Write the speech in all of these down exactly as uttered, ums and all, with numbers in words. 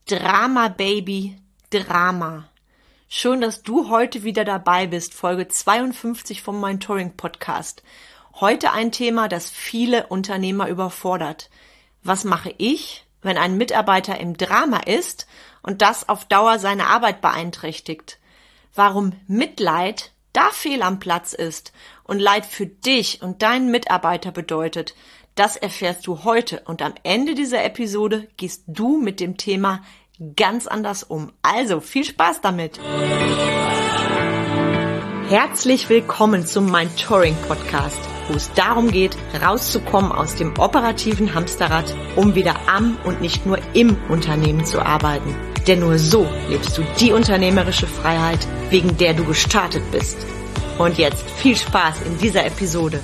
Drama, Baby, Drama. Schön, dass du heute wieder dabei bist, Folge zweiundfünfzig vom Mentoring Podcast. Heute ein Thema, das viele Unternehmer überfordert. Was mache ich, wenn ein Mitarbeiter im Drama ist und das auf Dauer seine Arbeit beeinträchtigt? Warum Mitleid da fehl am Platz ist und Leid für dich und deinen Mitarbeiter bedeutet, das erfährst du heute und am Ende dieser Episode gehst du mit dem Thema ganz anders um. Also viel Spaß damit! Herzlich willkommen zum Mentoring Podcast, wo es darum geht, rauszukommen aus dem operativen Hamsterrad, um wieder am und nicht nur im Unternehmen zu arbeiten. Denn nur so lebst du die unternehmerische Freiheit, wegen der du gestartet bist. Und jetzt viel Spaß in dieser Episode.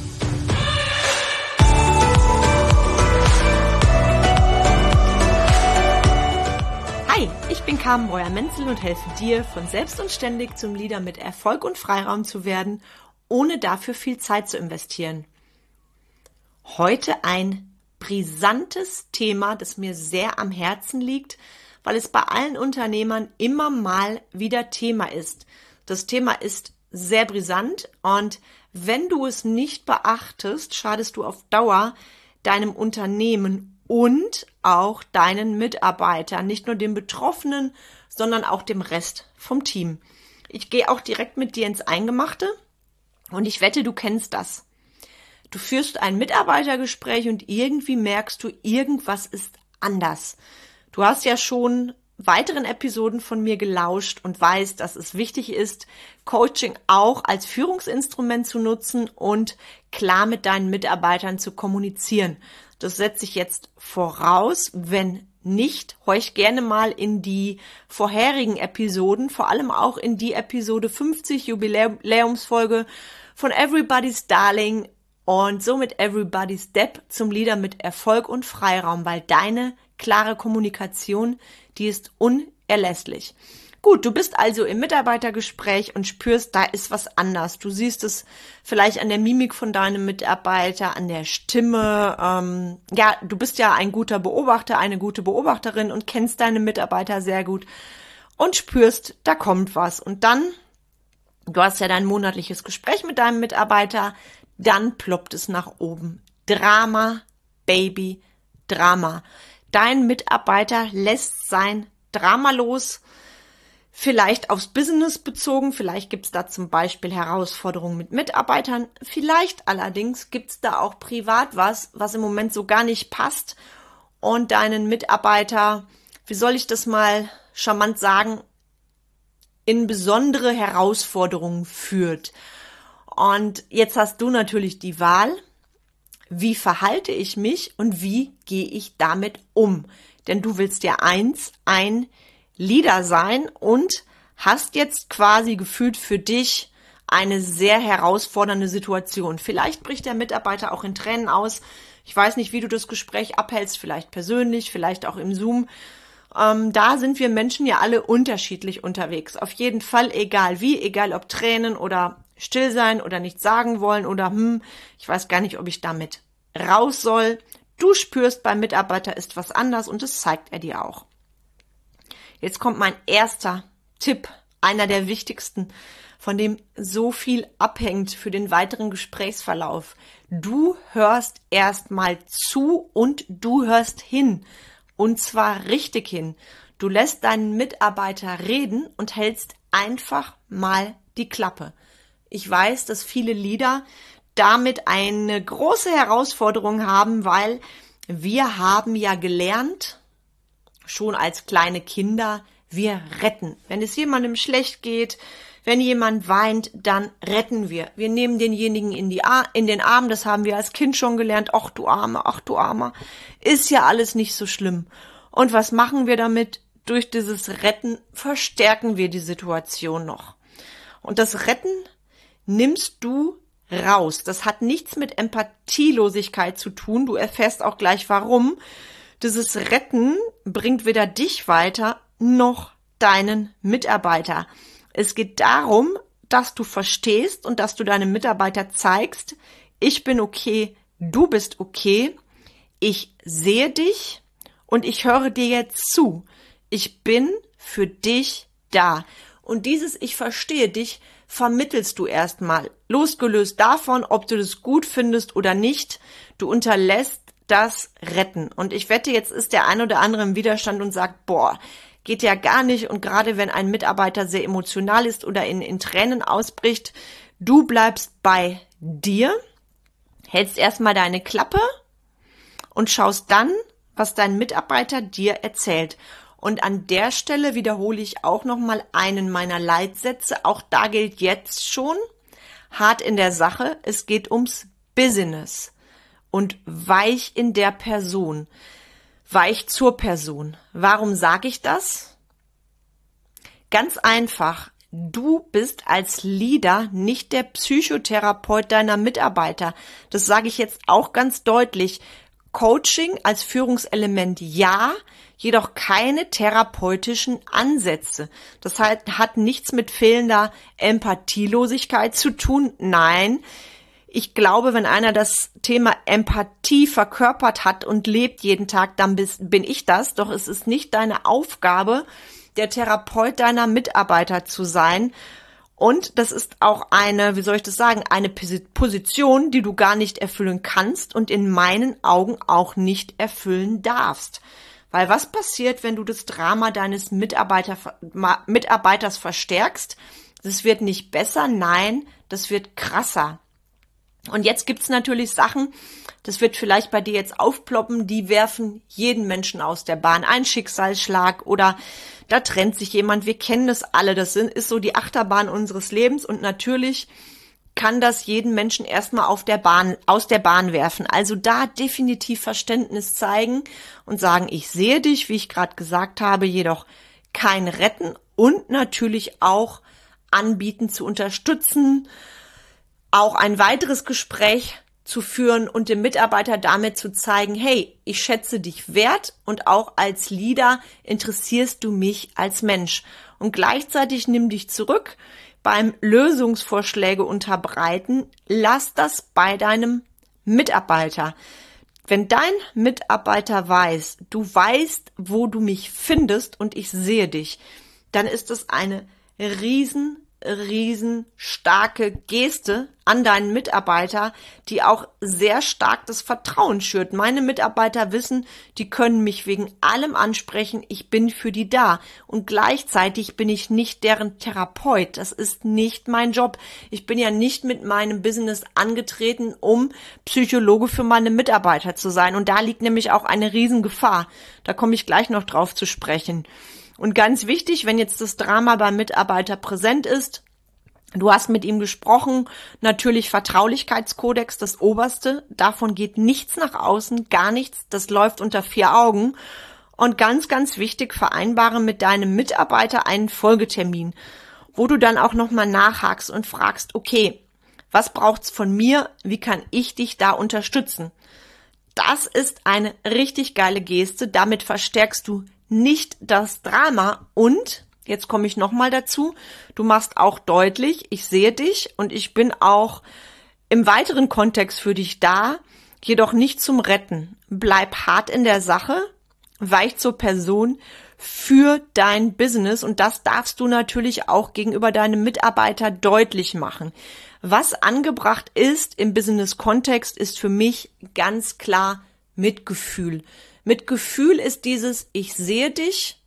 Hi, ich bin Carmen Breuer-Menzel und helfe dir, von selbst und ständig zum Leader mit Erfolg und Freiraum zu werden, ohne dafür viel Zeit zu investieren. Heute ein brisantes Thema, das mir sehr am Herzen liegt, weil es bei allen Unternehmern immer mal wieder Thema ist. Das Thema ist sehr brisant und wenn du es nicht beachtest, schadest du auf Dauer deinem Unternehmen und auch deinen Mitarbeitern, nicht nur den Betroffenen, sondern auch dem Rest vom Team. Ich gehe auch direkt mit dir ins Eingemachte und ich wette, du kennst das. Du führst ein Mitarbeitergespräch und irgendwie merkst du, irgendwas ist anders. Du hast ja schon weiteren Episoden von mir gelauscht und weißt, dass es wichtig ist, Coaching auch als Führungsinstrument zu nutzen und klar mit deinen Mitarbeitern zu kommunizieren. Das setze ich jetzt voraus. Wenn nicht, horch gerne mal in die vorherigen Episoden, vor allem auch in die Episode fünfzig, Jubiläumsfolge von Everybody's Darling und somit Everybody's Step zum Leader mit Erfolg und Freiraum, weil deine klare Kommunikation, die ist unerlässlich. Gut, du bist also im Mitarbeitergespräch und spürst, da ist was anders. Du siehst es vielleicht an der Mimik von deinem Mitarbeiter, an der Stimme. Ähm, ja, du bist ja ein guter Beobachter, eine gute Beobachterin und kennst deine Mitarbeiter sehr gut und spürst, da kommt was. Und dann, du hast ja dein monatliches Gespräch mit deinem Mitarbeiter, dann ploppt es nach oben. Drama, Baby, Drama. Dein Mitarbeiter lässt sein Drama los, vielleicht aufs Business bezogen, vielleicht gibt es da zum Beispiel Herausforderungen mit Mitarbeitern, vielleicht allerdings gibt es da auch privat was, was im Moment so gar nicht passt und deinen Mitarbeiter, wie soll ich das mal charmant sagen, in besondere Herausforderungen führt. Und jetzt hast du natürlich die Wahl, wie verhalte ich mich und wie gehe ich damit um? Denn du willst ja eins, ein Leader sein und hast jetzt quasi gefühlt für dich eine sehr herausfordernde Situation. Vielleicht bricht der Mitarbeiter auch in Tränen aus. Ich weiß nicht, wie du das Gespräch abhältst, vielleicht persönlich, vielleicht auch im Zoom. Ähm, da sind wir Menschen ja alle unterschiedlich unterwegs. Auf jeden Fall, egal wie, egal ob Tränen oder still sein oder nichts sagen wollen oder hm, ich weiß gar nicht, ob ich damit raus soll. Du spürst, beim Mitarbeiter ist was anders und das zeigt er dir auch. Jetzt kommt mein erster Tipp, einer der wichtigsten, von dem so viel abhängt für den weiteren Gesprächsverlauf. Du hörst erstmal zu und du hörst hin. Und zwar richtig hin. Du lässt deinen Mitarbeiter reden und hältst einfach mal die Klappe. Ich weiß, dass viele Leader damit eine große Herausforderung haben, weil wir haben ja gelernt, schon als kleine Kinder, wir retten. Wenn es jemandem schlecht geht, wenn jemand weint, dann retten wir. Wir nehmen denjenigen in, die Ar- in den Arm, das haben wir als Kind schon gelernt. Ach du Arme, ach du Armer, ist ja alles nicht so schlimm. Und was machen wir damit? Durch dieses Retten verstärken wir die Situation noch. Und das Retten nimmst du raus. Das hat nichts mit Empathielosigkeit zu tun. Du erfährst auch gleich warum. Dieses Retten bringt weder dich weiter noch deinen Mitarbeiter. Es geht darum, dass du verstehst und dass du deinem Mitarbeiter zeigst, ich bin okay, du bist okay, ich sehe dich und ich höre dir jetzt zu. Ich bin für dich da. Und dieses Ich verstehe dich vermittelst du erstmal, losgelöst davon, ob du das gut findest oder nicht. Du unterlässt das Retten. Und ich wette, jetzt ist der ein oder andere im Widerstand und sagt, boah, geht ja gar nicht. Und gerade wenn ein Mitarbeiter sehr emotional ist oder in, in Tränen ausbricht, du bleibst bei dir, hältst erstmal deine Klappe und schaust dann, was dein Mitarbeiter dir erzählt. Und an der Stelle wiederhole ich auch nochmal einen meiner Leitsätze. Auch da gilt jetzt schon, hart in der Sache, es geht ums Business und weich in der Person, weich zur Person. Warum sage ich das? Ganz einfach, du bist als Leader nicht der Psychotherapeut deiner Mitarbeiter. Das sage ich jetzt auch ganz deutlich. Coaching als Führungselement ja, jedoch keine therapeutischen Ansätze. Das heißt, hat nichts mit fehlender Empathielosigkeit zu tun. Nein, ich glaube, wenn einer das Thema Empathie verkörpert hat und lebt jeden Tag, dann bin ich das. Doch es ist nicht deine Aufgabe, der Therapeut deiner Mitarbeiter zu sein. Und das ist auch eine, wie soll ich das sagen, eine Position, die du gar nicht erfüllen kannst und in meinen Augen auch nicht erfüllen darfst. Weil was passiert, wenn du das Drama deines Mitarbeiter, Mitarbeiters verstärkst? Das wird nicht besser, nein, das wird krasser. Und jetzt gibt's natürlich Sachen, das wird vielleicht bei dir jetzt aufploppen, die werfen jeden Menschen aus der Bahn. Ein Schicksalsschlag oder da trennt sich jemand. Wir kennen das alle. Das ist so die Achterbahn unseres Lebens. Und natürlich kann das jeden Menschen erstmal auf der Bahn, aus der Bahn werfen. Also da definitiv Verständnis zeigen und sagen, ich sehe dich, wie ich gerade gesagt habe, jedoch kein Retten und natürlich auch anbieten zu unterstützen, auch ein weiteres Gespräch zu führen und dem Mitarbeiter damit zu zeigen, hey, ich schätze dich wert und auch als Leader interessierst du mich als Mensch. Und gleichzeitig nimm dich zurück beim Lösungsvorschläge unterbreiten. Lass das bei deinem Mitarbeiter. Wenn dein Mitarbeiter weiß, du weißt, wo du mich findest und ich sehe dich, dann ist das eine riesen riesen starke Geste an deinen Mitarbeiter, die auch sehr stark das Vertrauen schürt. Meine Mitarbeiter wissen, die können mich wegen allem ansprechen, ich bin für die da. Und gleichzeitig bin ich nicht deren Therapeut. Das ist nicht mein Job. Ich bin ja nicht mit meinem Business angetreten, um Psychologe für meine Mitarbeiter zu sein. Und da liegt nämlich auch eine Riesengefahr. Da komme ich gleich noch drauf zu sprechen. Und ganz wichtig, wenn jetzt das Drama beim Mitarbeiter präsent ist, du hast mit ihm gesprochen, natürlich Vertraulichkeitskodex, das Oberste, davon geht nichts nach außen, gar nichts, das läuft unter vier Augen. Und ganz, ganz wichtig, vereinbare mit deinem Mitarbeiter einen Folgetermin, wo du dann auch nochmal nachhakst und fragst, okay, was braucht's von mir, wie kann ich dich da unterstützen? Das ist eine richtig geile Geste, damit verstärkst du nicht das Drama und, jetzt komme ich nochmal dazu, du machst auch deutlich, ich sehe dich und ich bin auch im weiteren Kontext für dich da, jedoch nicht zum Retten. Bleib hart in der Sache, weich zur Person für dein Business und das darfst du natürlich auch gegenüber deinem Mitarbeiter deutlich machen. Was angebracht ist im Business-Kontext ist für mich ganz klar Mitgefühl. Mitgefühl ist dieses, ich sehe dich,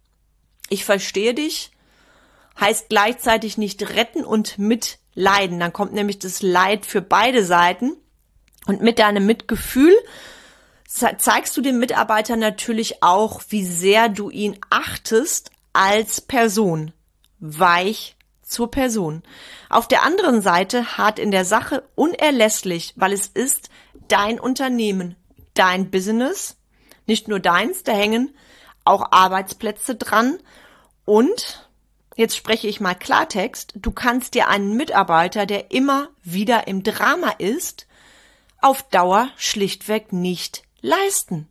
ich verstehe dich, heißt gleichzeitig nicht retten und mitleiden. Dann kommt nämlich das Leid für beide Seiten. Und mit deinem Mitgefühl zeigst du dem Mitarbeiter natürlich auch, wie sehr du ihn achtest als Person. Weich zur Person. Auf der anderen Seite hart in der Sache, unerlässlich, weil es ist dein Unternehmen, dein Business, nicht nur deins, da hängen auch Arbeitsplätze dran. Und, jetzt spreche ich mal Klartext, du kannst dir einen Mitarbeiter, der immer wieder im Drama ist, auf Dauer schlichtweg nicht leisten.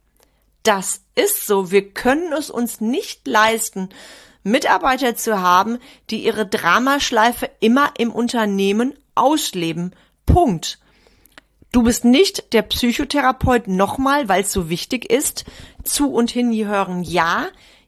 Das ist so. Wir können es uns nicht leisten, Mitarbeiter zu haben, die ihre Dramaschleife immer im Unternehmen ausleben. Punkt. Du bist nicht der Psychotherapeut nochmal, weil es so wichtig ist. Zu und hin hören ja.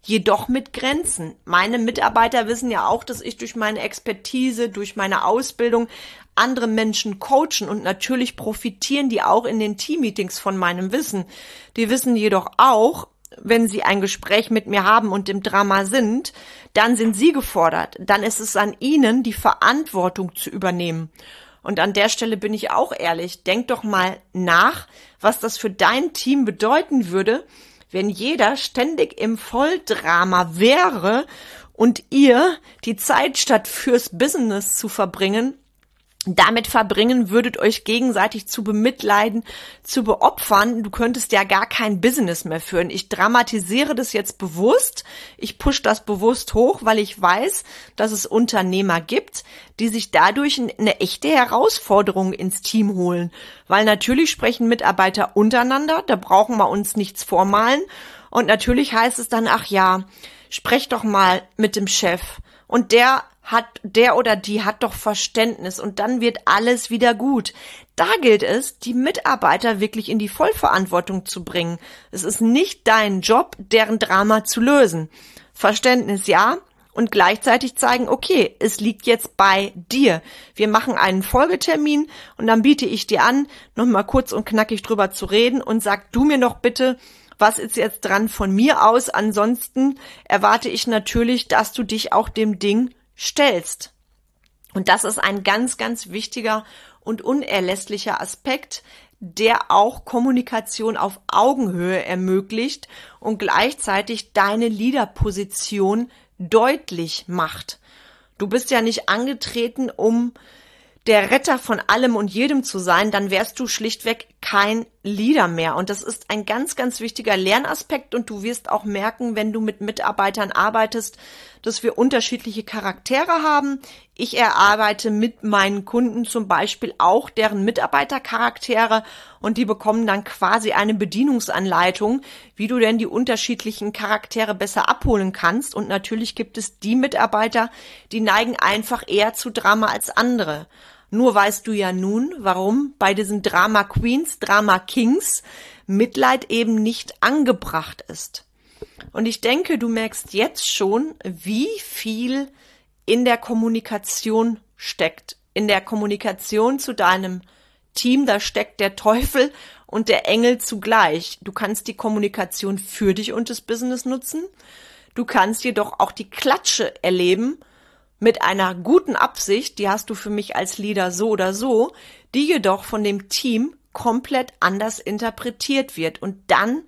jedoch mit Grenzen. Meine Mitarbeiter wissen ja auch, dass ich durch meine Expertise, durch meine Ausbildung andere Menschen coachen und natürlich profitieren die auch in den Teammeetings von meinem Wissen. Die wissen jedoch auch, wenn sie ein Gespräch mit mir haben und im Drama sind, dann sind sie gefordert. Dann ist es an ihnen, die Verantwortung zu übernehmen. Und an der Stelle bin ich auch ehrlich, denk doch mal nach, was das für dein Team bedeuten würde, wenn jeder ständig im Volldrama wäre und ihr die Zeit statt fürs Business zu verbringen, damit verbringen würdet, euch gegenseitig zu bemitleiden, zu beopfern. Du könntest ja gar kein Business mehr führen. Ich dramatisiere das jetzt bewusst. Ich pushe das bewusst hoch, weil ich weiß, dass es Unternehmer gibt, die sich dadurch eine echte Herausforderung ins Team holen. Weil natürlich sprechen Mitarbeiter untereinander, da brauchen wir uns nichts vormalen. Und natürlich heißt es dann, ach ja, sprech doch mal mit dem Chef. Und der hat, der oder die hat doch Verständnis und dann wird alles wieder gut. Da gilt es, die Mitarbeiter wirklich in die Vollverantwortung zu bringen. Es ist nicht dein Job, deren Drama zu lösen. Verständnis ja und gleichzeitig zeigen, okay, es liegt jetzt bei dir. Wir machen einen Folgetermin und dann biete ich dir an, nochmal kurz und knackig drüber zu reden und sag du mir doch bitte, was ist jetzt dran von mir aus? Ansonsten erwarte ich natürlich, dass du dich auch dem Ding stellst. Und das ist ein ganz, ganz wichtiger und unerlässlicher Aspekt, der auch Kommunikation auf Augenhöhe ermöglicht und gleichzeitig deine Leaderposition deutlich macht. Du bist ja nicht angetreten, um der Retter von allem und jedem zu sein, dann wärst du schlichtweg kein Leader mehr. Und das ist ein ganz, ganz wichtiger Lernaspekt und du wirst auch merken, wenn du mit Mitarbeitern arbeitest, dass wir unterschiedliche Charaktere haben. Ich erarbeite mit meinen Kunden zum Beispiel auch deren Mitarbeitercharaktere und die bekommen dann quasi eine Bedienungsanleitung, wie du denn die unterschiedlichen Charaktere besser abholen kannst. Und natürlich gibt es die Mitarbeiter, die neigen einfach eher zu Drama als andere. Nur weißt du ja nun, warum bei diesen Drama Queens, Drama Kings Mitleid eben nicht angebracht ist. Und ich denke, du merkst jetzt schon, wie viel in der Kommunikation steckt. In der Kommunikation zu deinem Team, da steckt der Teufel und der Engel zugleich. Du kannst die Kommunikation für dich und das Business nutzen. Du kannst jedoch auch die Klatsche erleben, mit einer guten Absicht, die hast du für mich als Leader so oder so, die jedoch von dem Team komplett anders interpretiert wird. Und dann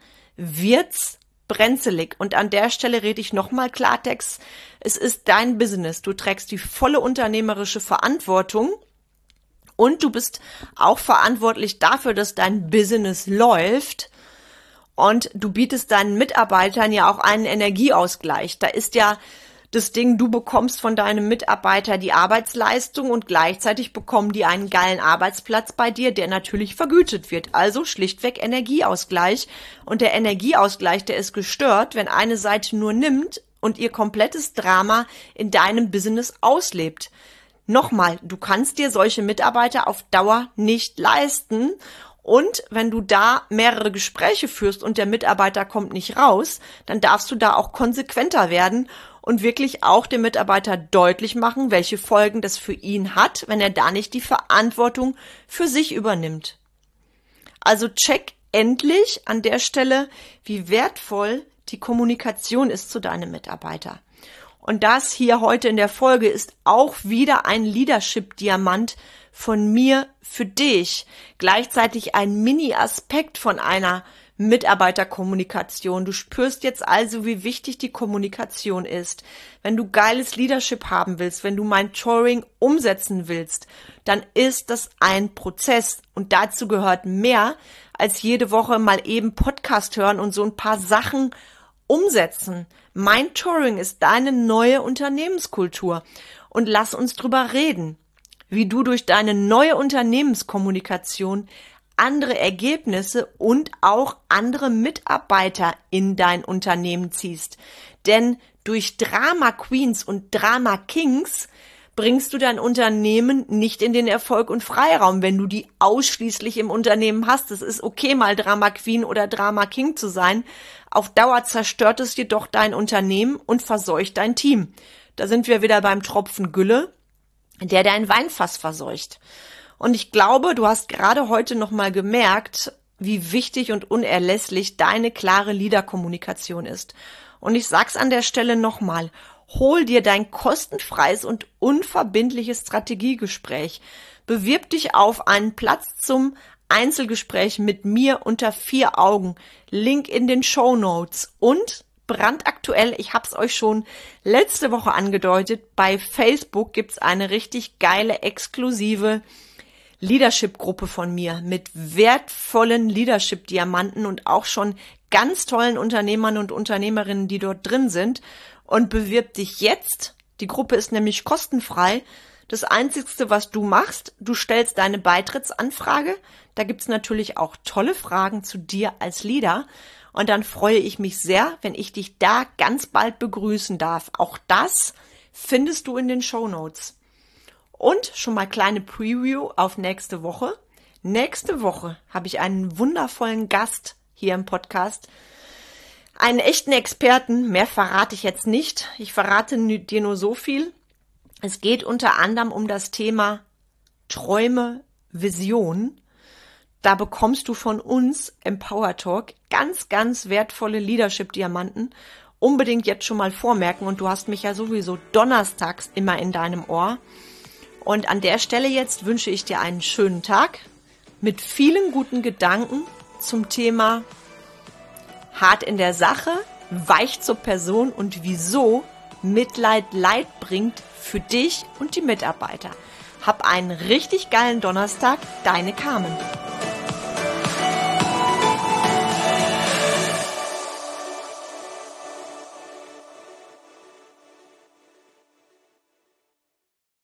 wird's brenzelig. Und an der Stelle rede ich nochmal Klartext. Es ist dein Business. Du trägst die volle unternehmerische Verantwortung und du bist auch verantwortlich dafür, dass dein Business läuft. Und du bietest deinen Mitarbeitern ja auch einen Energieausgleich. Da ist ja das Ding, du bekommst von deinem Mitarbeiter die Arbeitsleistung und gleichzeitig bekommen die einen geilen Arbeitsplatz bei dir, der natürlich vergütet wird. Also schlichtweg Energieausgleich. Und der Energieausgleich, der ist gestört, wenn eine Seite nur nimmt und ihr komplettes Drama in deinem Business auslebt. Nochmal, du kannst dir solche Mitarbeiter auf Dauer nicht leisten. Und wenn du da mehrere Gespräche führst und der Mitarbeiter kommt nicht raus, dann darfst du da auch konsequenter werden und wirklich auch dem Mitarbeiter deutlich machen, welche Folgen das für ihn hat, wenn er da nicht die Verantwortung für sich übernimmt. Also check endlich an der Stelle, wie wertvoll die Kommunikation ist zu deinem Mitarbeiter. Und das hier heute in der Folge ist auch wieder ein Leadership-Diamant von mir für dich. Gleichzeitig ein Mini-Aspekt von einer Mitarbeiterkommunikation. Du spürst jetzt also, wie wichtig die Kommunikation ist. Wenn du geiles Leadership haben willst, wenn du mein Touring umsetzen willst, dann ist das ein Prozess. Und dazu gehört mehr als jede Woche mal eben Podcast hören und so ein paar Sachen umsetzen. Mein Touring ist deine neue Unternehmenskultur. Und lass uns drüber reden, wie du durch deine neue Unternehmenskommunikation andere Ergebnisse und auch andere Mitarbeiter in dein Unternehmen ziehst. Denn durch Drama Queens und Drama Kings bringst du dein Unternehmen nicht in den Erfolg und Freiraum, wenn du die ausschließlich im Unternehmen hast. Es ist okay, mal Drama Queen oder Drama King zu sein. Auf Dauer zerstört es jedoch dein Unternehmen und verseucht dein Team. Da sind wir wieder beim Tropfen Gülle, der dein Weinfass verseucht. Und ich glaube, du hast gerade heute nochmal gemerkt, wie wichtig und unerlässlich deine klare Leader-Kommunikation ist. Und ich sag's an der Stelle nochmal. Hol dir dein kostenfreies und unverbindliches Strategiegespräch. Bewirb dich auf einen Platz zum Einzelgespräch mit mir unter vier Augen. Link in den Shownotes. Und brandaktuell, ich hab's euch schon letzte Woche angedeutet, bei Facebook gibt's eine richtig geile, exklusive Leadership-Gruppe von mir mit wertvollen Leadership-Diamanten und auch schon ganz tollen Unternehmern und Unternehmerinnen, die dort drin sind. Und bewirb dich jetzt. Die Gruppe ist nämlich kostenfrei. Das Einzige, was du machst, du stellst deine Beitrittsanfrage. Da gibt's natürlich auch tolle Fragen zu dir als Leader. Und dann freue ich mich sehr, wenn ich dich da ganz bald begrüßen darf. Auch das findest du in den Shownotes. Und schon mal kleine Preview auf nächste Woche. Nächste Woche habe ich einen wundervollen Gast hier im Podcast. Einen echten Experten, mehr verrate ich jetzt nicht. Ich verrate dir nur so viel. Es geht unter anderem um das Thema Träume, Vision. Da bekommst du von uns Empower Talk ganz, ganz wertvolle Leadership-Diamanten. Unbedingt jetzt schon mal vormerken und du hast mich ja sowieso donnerstags immer in deinem Ohr. Und an der Stelle jetzt wünsche ich dir einen schönen Tag mit vielen guten Gedanken zum Thema hart in der Sache, weich zur Person und wieso Mitleid Leid bringt für dich und die Mitarbeiter. Hab einen richtig geilen Donnerstag, deine Carmen.